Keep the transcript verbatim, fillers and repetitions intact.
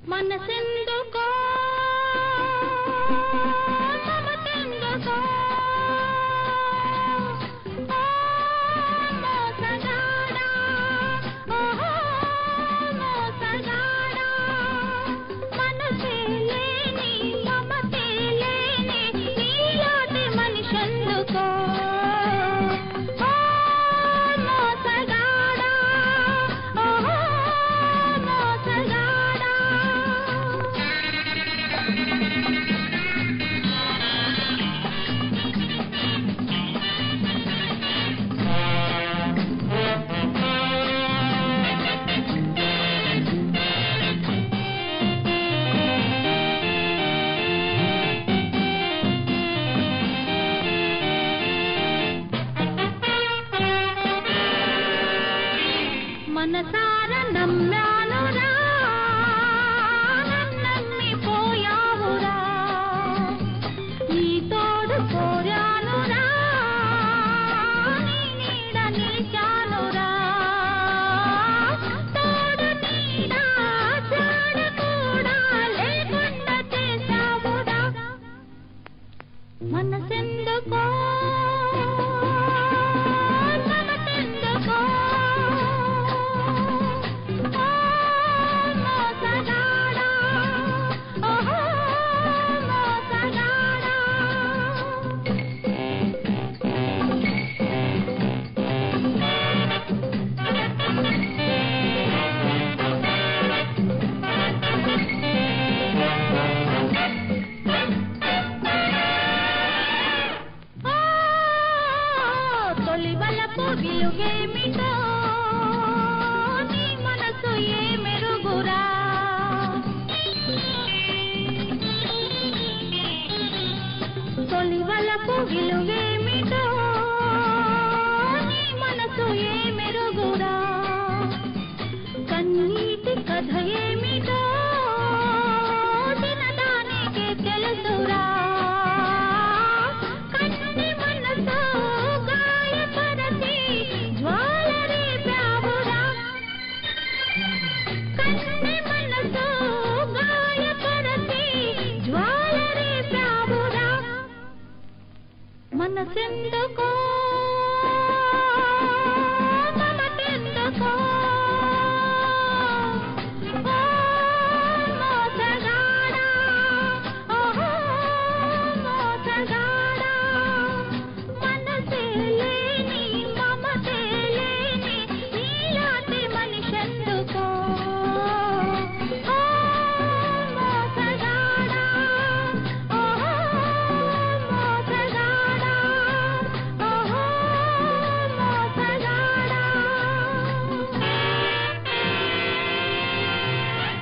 మనసెందుకో మమతెందుకో ఓ మోసగాడా ఓహో మోసగాడా మనసే లేని మమతే లేని నీలాంటి మనిషెందుకో ఓ మోసగాడా ఓహో మోసగాడా మనసారా నమ్మానురా నమ్మిపోయావురా నీ తోడు కోరానురా నీ నీడ నిలిచానురా తోడు నీడ చాడ కూడా లేకుండా చేశావురా మనసెందుకో మమతెందుకో తొలివలపు విలుగేమిటో నీ మనసు ఏ మెరుగురా తొలివలపు విలుగే